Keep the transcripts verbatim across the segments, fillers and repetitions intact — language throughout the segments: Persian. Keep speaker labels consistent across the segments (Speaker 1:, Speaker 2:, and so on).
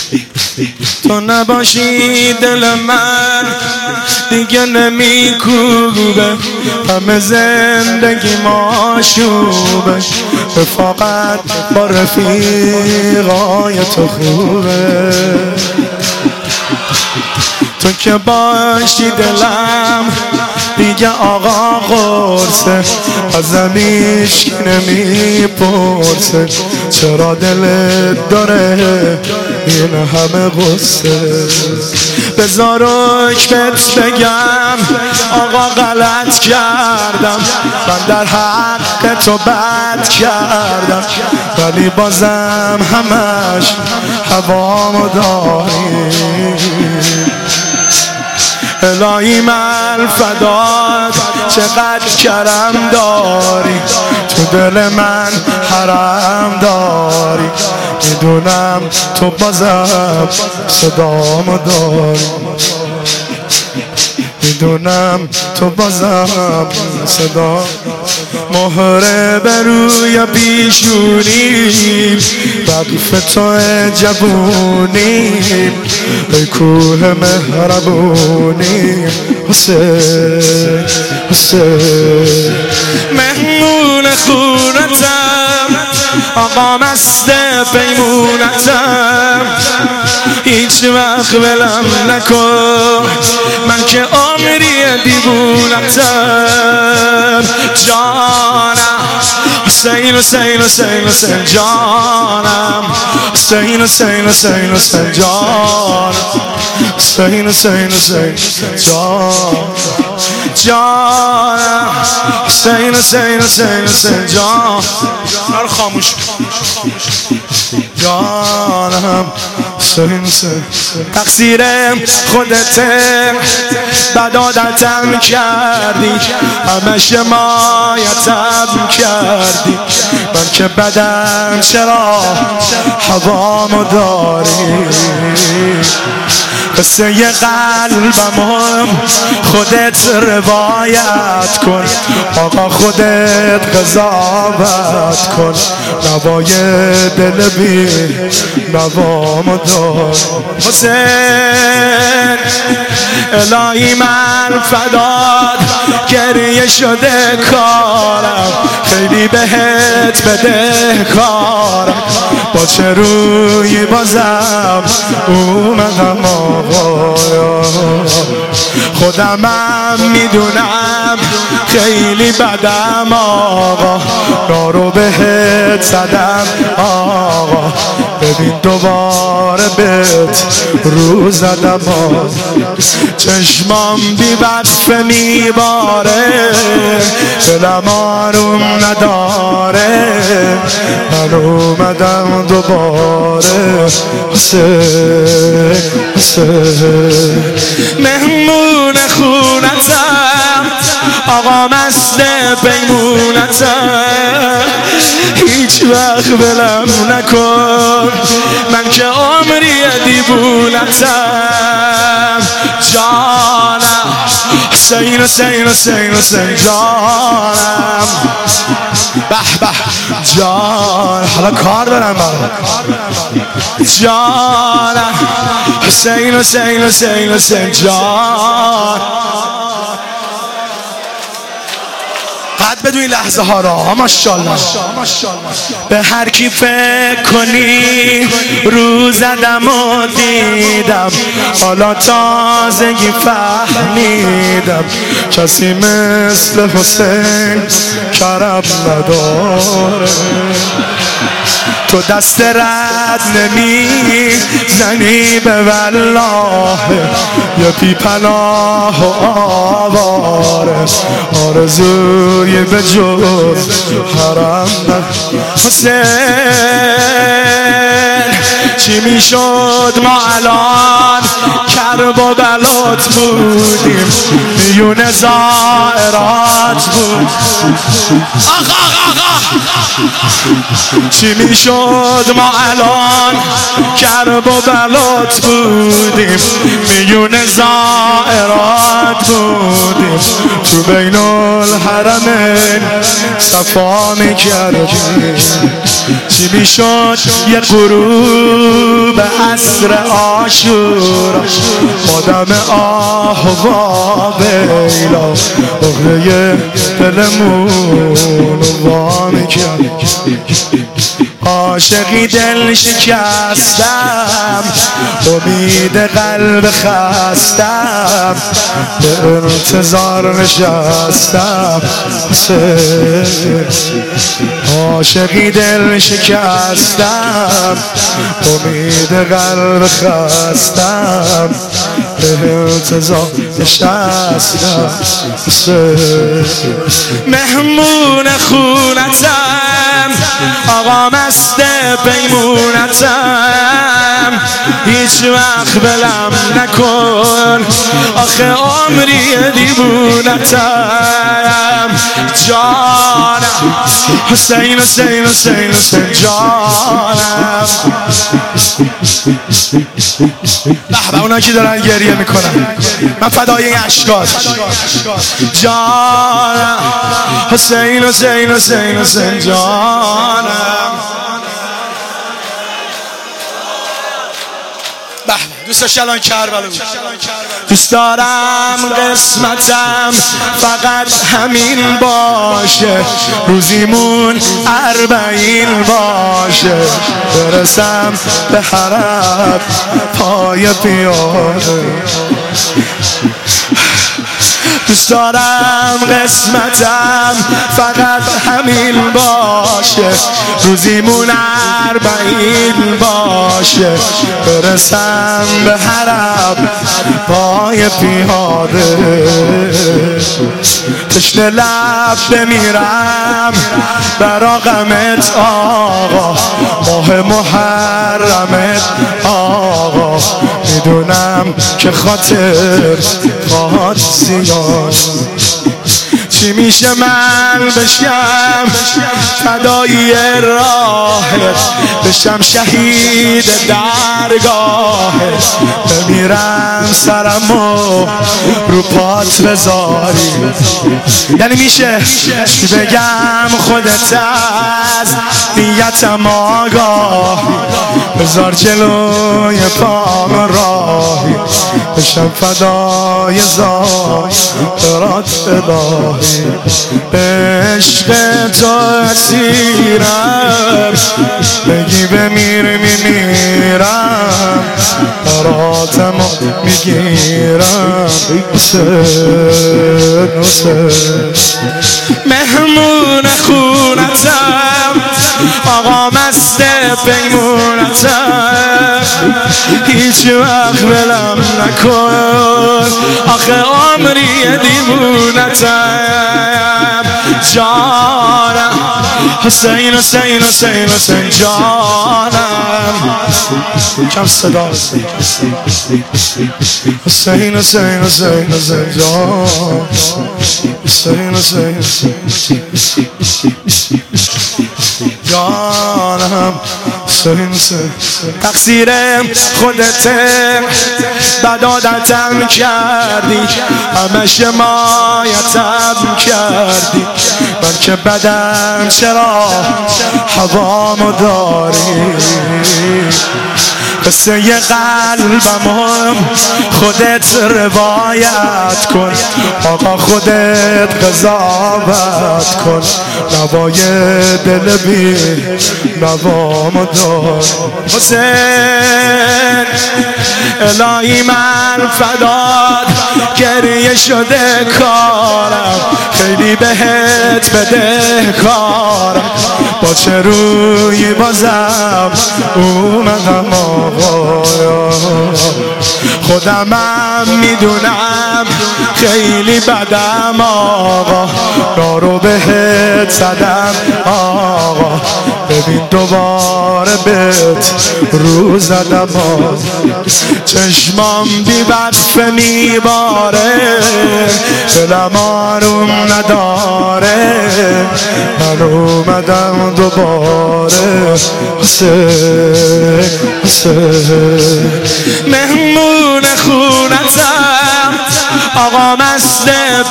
Speaker 1: تو نباشی دل من دیگه نمیکوبه، همه زندگی ماشوبه، رفاقت با رفیقای تو خوبه. تو که باشی دلم دیگه آقا قرصه، ازم هیچکی نمیپرسه چرا دلت داره این همه غصه. بذار بهت بگم آقا غلط کردم، من در حق تو بد کردم، ولی بازم همش هوامو داری. الهی من فدات چقدر کرم داری، تو دل من حرم داری، میدونم تو بازم صدامو داری، میدونم تو بازم صدا. مهره بر روی پیشونیم وقف تو جوونیم، ای کوه مهربونیم حسین حسین. مهمون خونتم آقا مست پیمونتم، هیچ وقت ولم نکن من که عمری دیوونتم. جانم حسین حسین حسین حسین جانم، حسین حسین حسین حسین جانم، حسین حسین حسین جانم جانم، حسین حسین حسین حسین جانم. نار خاموش جانم حسین حسین. تقصیر خودته بد عادتم کردی، همه شمایتم کردی، من که بدم چرا هوامو داری. قصه ی قلبم خودت روایت کن، آقا خودت قضاوت کن، نوای دل بی نوامو دار. حسین الهی من فدات گریه شده کارم، خیلی بهت بده کارم، با چه روی بازم اومدم آقایا. خودمم میدونم خیلی بدم آقا، نارو بهت زدم آقا، ببین دوباره بهت رو زدم آقا. چشمام بی وقفه میباره، دلم آروم نداره، من اومدم دوباره حسین حسین. مهمون خونتم آقا مست پیمونتم، هیچ وقت ولم نکن من که عمری دیوونتم. جانم حسین حسین حسین حسین جانم. به به جان حالا کار دارم برام. جانم حسین حسین حسین حسین جان. قد بدون این لحظه ها را ماشاءالله. به هر کی فکر کنی رو زدم و دیدم، حالا تازگی فهمیدم کسی مثل حسین کرم نداره. تو دست رد نمی زنی به والله، یا بی پناه و آواره، آرزوی به جز حرم نه. حسین چی میشد ما الان کرب و بلات بودیم، میون زائرات بود. آقا آقا چی میشد ما الان کرب با بلات بودیم، میون زائرات بودیم، تو بین الحرمین صفا میکردیم. چی میشد یه غروب عصر عاشورا، آدم آهوا بیلا اغله دلمون وا میکرد. عاشقی دل شکستم، امید قلب خستم، به انتظار نشستم. عاشقی دل شکستم، امید قلب خستم، به انتظار نشستم. مهمون خونتم، آقا مست پیمونتم، هیچ وقت بلم نکن، آخه عمری دیوونتم. جانم حسین حسین حسین حسین جانم. به اونا که دارن گریه میکنن من فدای این اشکات. جانم حسین حسین حسین حسین جانم. دوستش الان کربلا بود. دوست دارم قسمتم فقط همین باشه، روزیمون اربعین باشه، برسم به حرم پای پیاده. دوست دارم قسمتم فقط همین باشه، روزیمون اربعین باشه، برسم به حرم پای پیاده. تشنه لب بمیرم برا غمت آقا، ماه محرمت آقا، میدونم که خاطر خواهد زیاد. چی میشه من بشم فدایی راهت، بشم شهید درگاهت، بمیرم سرمو رو پات بذاری. یعنی میشه چی بگم خودت از نیتم آگاه، بذار جلوی پام راهی، بشم فدای زارات الهی. به عشق تو اسیرم، بگی بمیر میمیرم، براتم میگیرم. حسین حسین مهمون خونتم، آقا مست پیمونتم، هیچ وقت بلم نکن، آخه عمری دیوونتم. جانم حسین حسین حسین حسین جانم. کم صدا حسین حسین حسین حسین جان. حسین حسین جانم. حسین حسین تقصیر خودته، بد عادتم کردی، همه شمایتم کردی، من که بدم چرا هوامو داری. قصه ی قلبم خودت روایت کن، آقا خودت قضاوت کن، نوای دل بی نوامو دار. حسین الهی من فدات، گریه شده کارم، خیلی بهت بده کارم، با چه روی بازم اومدم آقا. خودمم میدونم خیلی بدم آقا، نارو بهت زدم آقا، ببین دوباره بهت رو زدم آقا. چشمام بی وقفه میباره، دلم آروم نداره، من اومدم دوباره سه سه مهمون خونتم آقا، مست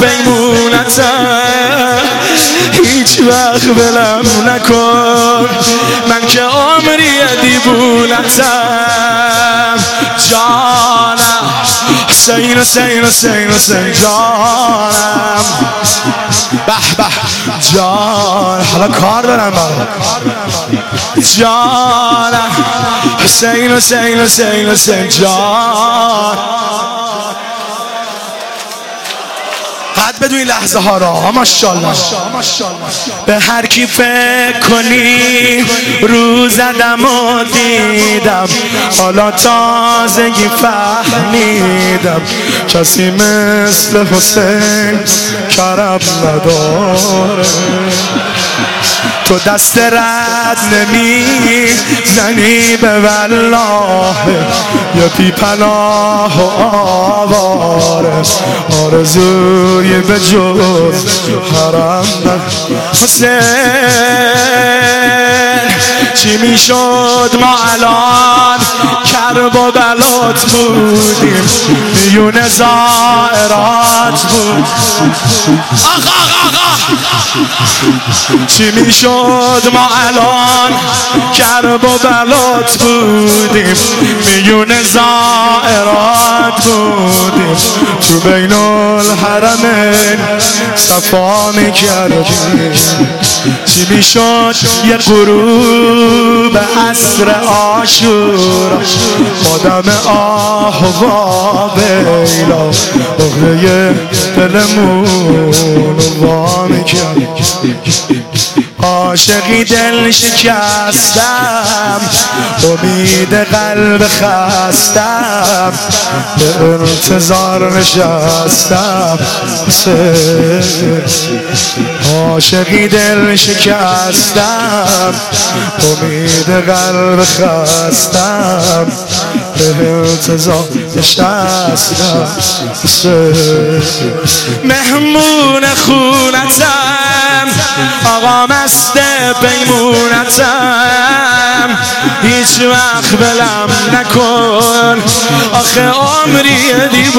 Speaker 1: پیمونتم، هیچ وقت بلم نکن، من که عمری دیوونتم. جانم حسین حسین حسین حسین جانم، به به جان، حالا کار دارم برام جانم، حسین حسین حسین حسین جان. قد بدون این لحظه ها را ماشاءالله. به هر کی فکر کنی رو زدم و دیدم، حالا تازگی فهمیدم کسی مثل حسین کرم نداره. تو دست رد نمی زنی به والله، یه بی پناه و آواره، آرزوی به جز حرم حسین. چی میشد ما الان کرب و بلات بودیم، میون زائرات بود آقا آقا. چی میشد ما الان کرب و بلات بودیم، میون زائرات بودیم، تو بین الحرمین صفا میکردیم. چی میشد یه غروب عصر عاشورا، مادم آه و ویلا، اغله دلمون وا میکرد. عاشقی دل شکستم، امید قلب خستم، به انتظار نشستم. عاشقی دل شکستم، امید قلب خستم، به انتظار نشستم. مهمون خونتم آقا، مست پیمونتم، هیچ وقت بلم نکن، آخه عمری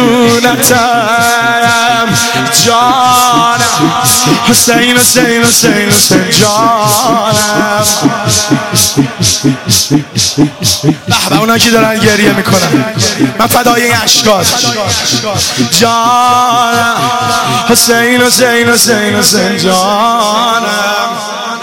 Speaker 1: دیوونتم. جانم حسین حسین حسین حسین جانم. به به اونا که دارن گریه میکنن، من فدای این اشکال. جانم حسین حسین حسین حسین جانم.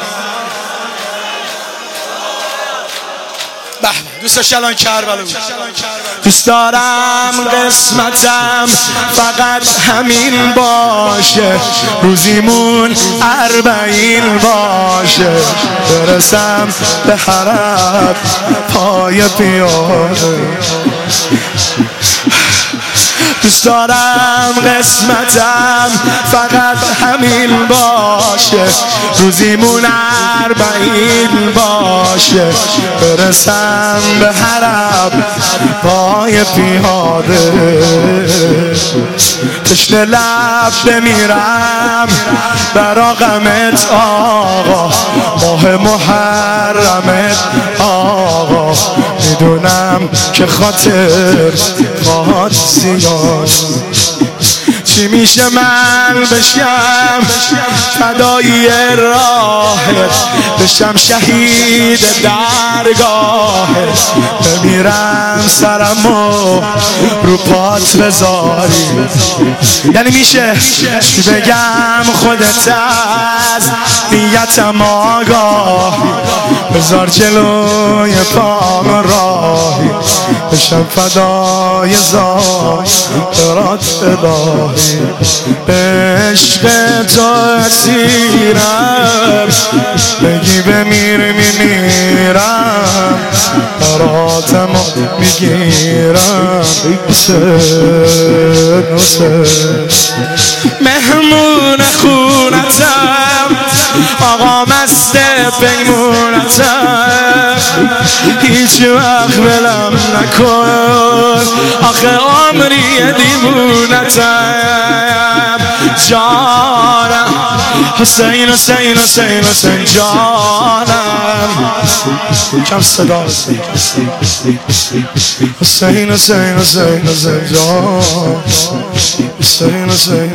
Speaker 1: به دوستش الان کربلا بود. دوست دارم قسمتم فقط همین باشه، روزیمون اربعین باشه، برسم به حرم پای پیاده. دوست دارم قسمتم فقط همین باشه، روزیمون اربعین باشه، برسم به حرم پای پیاده. تشنه لب بمیرم برا غمت آقا، ماه محرمت آقا، میدونم که خاطر خواهد زیاد. چی میشه من بشم فدایی راهت، بشم شهید درگاهت، بمیرم سرمو رو پات بذاری. یعنی میشه چی بگم خودت از نیتم آگاهی، بذار جلوی پام راهی، بشم فدای زارت الهی. عشق تو اسیرم، بگی بمیر میمیرم، براتم میگیرم. حسین حسین مهمون خونتم، آقا مست پیمونتم، هیچ وقت ولم نکن، آخه عمری دیوونتم. جانم حسین حسین حسین حسین جانم، کم صدا حسین حسین حسین حسین حسین جان، حسین حسین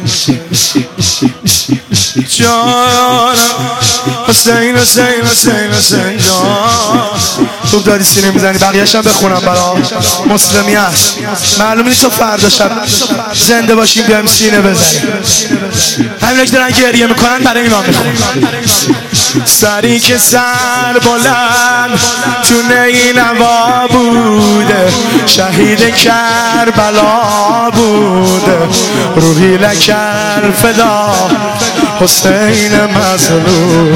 Speaker 1: جانم، حسین حسین حسین حسین جان. خوب داری سینه میزنی، بقیه‌اش هم بخونم برا مسلمی هست. معلوم نیست تو فردا شب زنده باشیم بیایم سینه بزنیم. همینه که دارن گریه میکنن برای اینا میخونم. سری که سر بلند تو نینوا بوده، شهید کربلا بوده، روحی لکر فدا حسین مظلوم.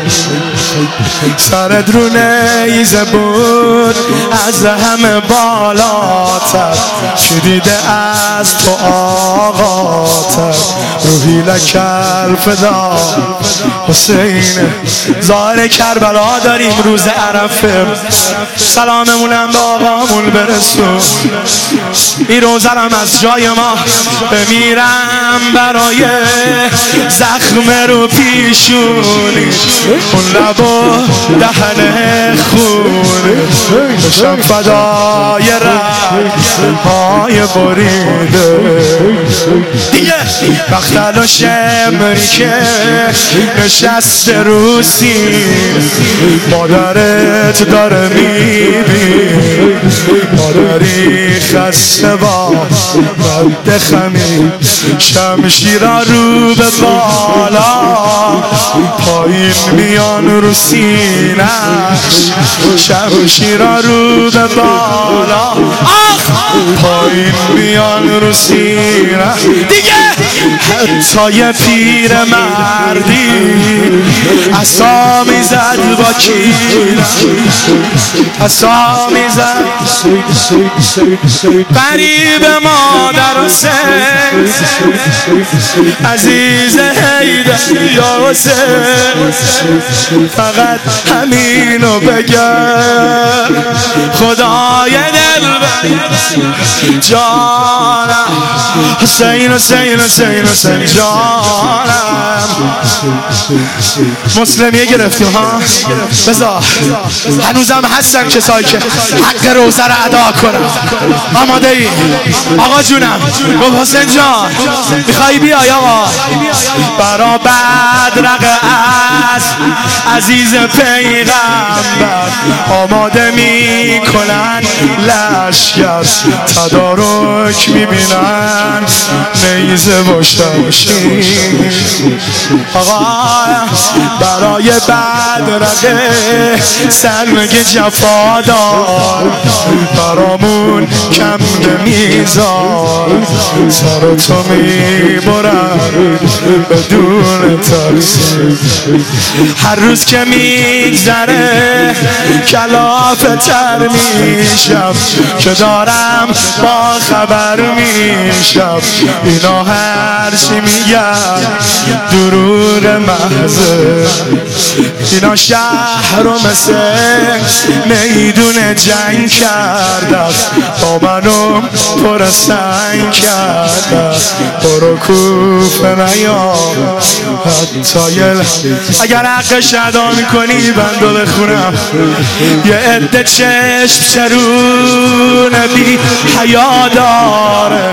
Speaker 1: سرت رو نیزه بود از همه بالاتر، که دیده از تو آقاتر، روحی لکر فدا حسین. ظاهر کربلا داریم روز عرفه، سلاممونم به آقامون برسون. این روزرم از جای ما بمیرم برای زخم رو پیشونی، اون لب و دهن خونی، بشم فدای رگ‌های بریده. دیگه بختل و شمری که نشسته رو سین، مادرت داره میبین، مادری خسته با رد خمیر، شمشیرا رو به بالا، پایین میان رو سینش، شمشیرا رو به بالا، پایین میان رو سینش. دیگه حتی یه پیر مردی عصا میزد با کیرم، عصا میزد قریب مادر حسین، عزیز حیدر یا حسین، فقط همینو بگم خدای دلبر جانم، حسین حسین حسین حسین جانم. مسلمیه گرفتیم ها، بذار هنوزم هستن کسایی که حق روزه رو ادا کنم. آماده ای؟ آقا جونم گفت حسین جان میخوایی بیای آقا، برا بدرق از عزیز پیغمبر آماده میکنن لشکر، تدارک میبینن نیزه و شمشیر. آقا برای بدرقه سرمگه جفادار، برامون کم نمیذار، سر تو میبرن بدون تقصیر. هر روز که میگذره کلافه تر میشم، که دارم با خبر میشم، اینا هرچی میگن دروغ محضه. اینا شهر رو مثل میدون جنگ کردن، با منو پر سنگ کردن، برو کوفه نیا حتی یه. اگر حقش ادا میکنی بندو بخونم. یه عده چشم چرون بی حیا داره،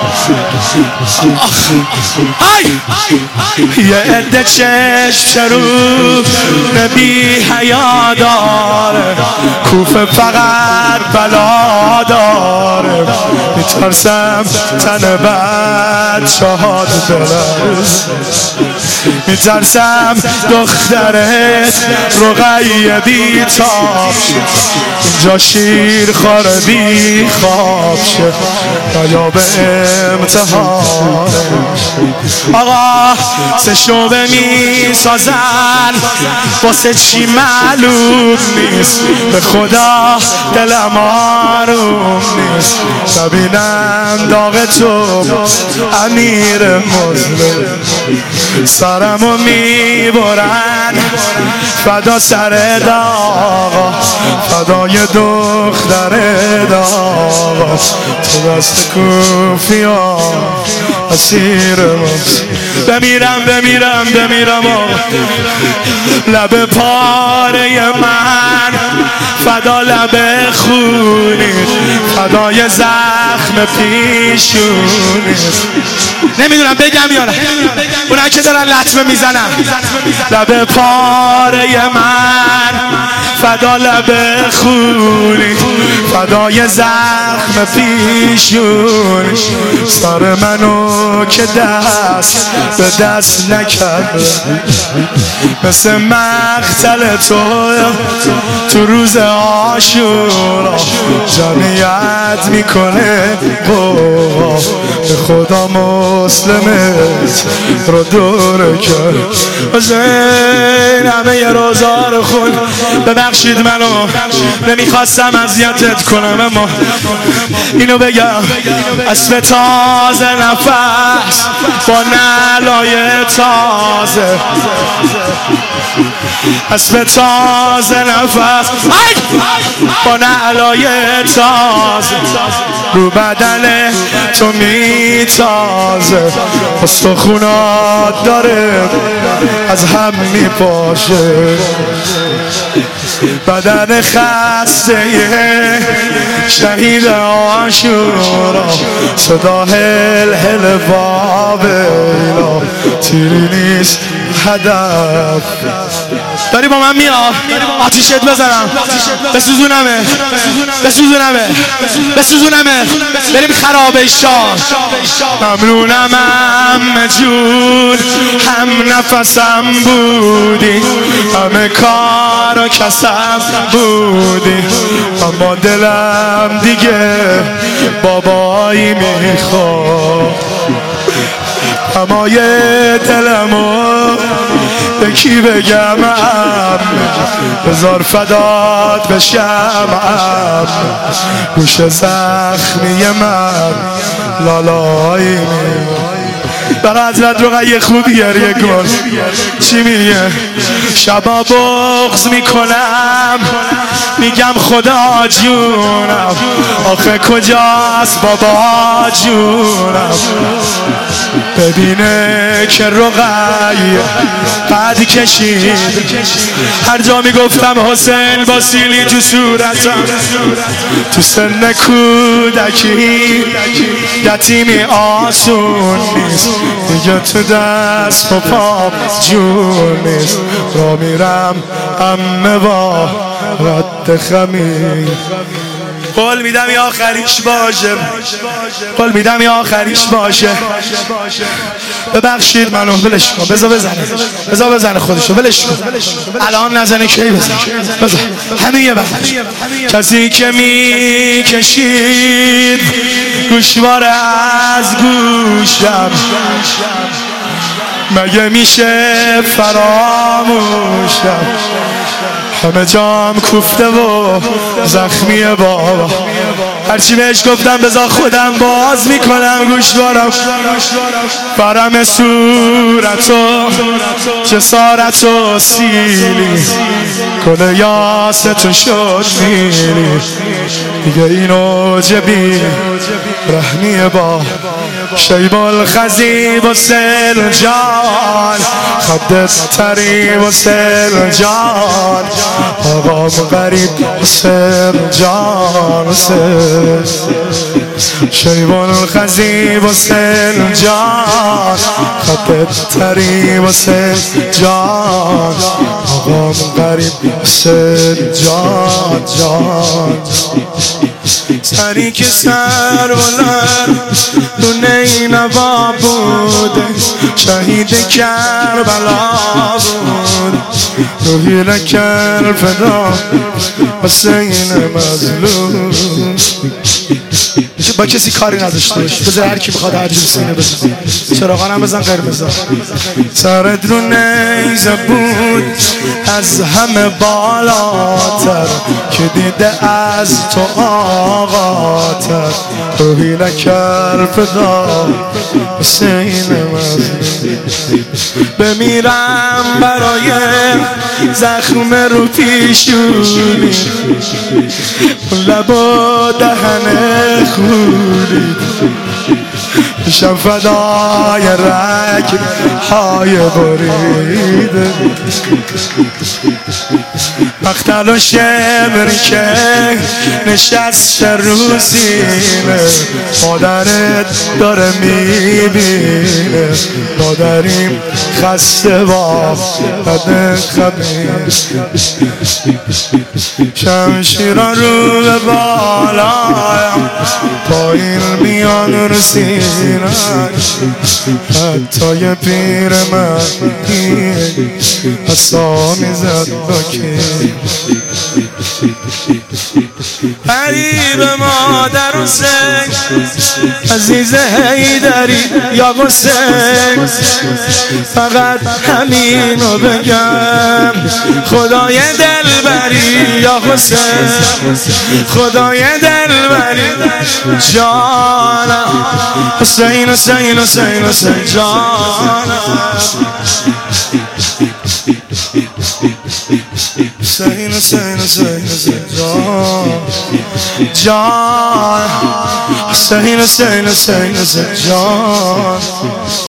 Speaker 1: یه عده چشم چرون بی حیا داره، کوفه فقط بلا داره. میترسم تن بچه ها دلرز، میترسم دخترت رقیه بیتاب اینجا شیر خاره بی خواب شه یا به امتحانش. آقا سه شعبه میسازن واسه چی معلوم نیست، به خدا دلم آروم نیست، ببینم داغ تو امیر مظلم، سرمو میبرن فدا سر داغا، فدای دختر داغا، تو دست کوفیا اسیر ماست. بمیرم بمیرم بمیرم لب پاره من، فدا لب خونی، فدای زخم پیشونی. نمیدونم بگم یا نه، اونایی که دارن لطمه میزنم. لب پاره من، فدا لب خونی، فدای زخم پیشونی. سر منو که دست به دست نکرد، مثل مقتل تو تو روز عاشورا جمعیت میکنه قوا، به خدا مسلمت رو دور کرد. حسین همه یه روزا رو خون، ببخشید منو نمیخواستم اذیتت کنم، اما اینو بگم اسب تازه نفس با نعلای تازه، اسب تازه نفس با نعلای تازه رو بدن تو میتازه، استخونات داره از هم میپاشه، بدن خسته شهید عاشورا، صدا هل هل بابیلا، تیری نیست هدف. داری با من میاد آتیشت بزنم، بسوزونمه بسوزونمه بسوزونمه بریم خرابه شان. ممنونم عمه جون، هم نفسم بودی، همه کار و کسم بودی، اما دلم دیگه بابایی میخواد، اما یه دلمو به کی بگم ام، بذار فدات بشم ام، گوش زخمی من لالایی می. برای حضرت رقیه خوب گریه کن. چی میگه؟ شبا بغض میکنم میگم خدا جونم، آخه کجاست بابا جونم، ببینه که رقیه قد کشید. هر جا میگفتم حسین با سیلی تو صورتم، تو سن کودکی یتیمی آسون نیست، دیگه تو دست و پام جون نیست، را میرم امه با رد خمیر. قول میدم یا آخریش باشه، قول میدم یا آخریش باشه. ببخشید منو، ولش کن، بذار بزنه بذار بزنه خودشو، ولش کن، الان نزنه کی بزن، بزن همین یه بخش. کسی که میکشید گوشوار از گوشم، مگه میشه فراموشم، همه جام کوفته و زخمیه بابا، هرچی بهش گفتم بذار خودم باز میکنم گوشوارم، برم صورتو جسارت و سیلی، کل یاستو شد میلی، دیگه اینو جبی رحمیه با شیب الخزیب و سل جان، خدت تریب و سل جان، آقام غریب و سل جان، شیب الخزیب و سل جان، خدت تریب و سل جان، آقام غریب و سل جان جان. سری که سر بلند تو نینوا بوده شهید کربلا بود روحی لکر فدا حسین مظلوم با کسی کاری نداشته باش بذار هر کی بخواد هر جور سینه بزن چراغان هم بزن قرمز سرت رو نیزه بود از همه بالاتر که دیده از تو آقاتر روحی لکر فدا حسین مظلوم بمیرم برای زخم رو پیشونی لب و دهن خوری میشم فدای رگ های بریده مقتل و شمری که نشست رو سینه مادرت داره میبینه مادریم خسته با بد خبیر شمشیرا رو به بالایم پایین میان رو سینه حتی یه پیر مهدی حسا میزد با که قریب مادر حسین عزیز حیدری یا حسین فقط همینو بگم خدای دلبری یا حسین خدای دلبری جانم حسین حسین حسین حسین جانم حسین حسین حسین حسین جان جان حسین حسین حسین حسین جان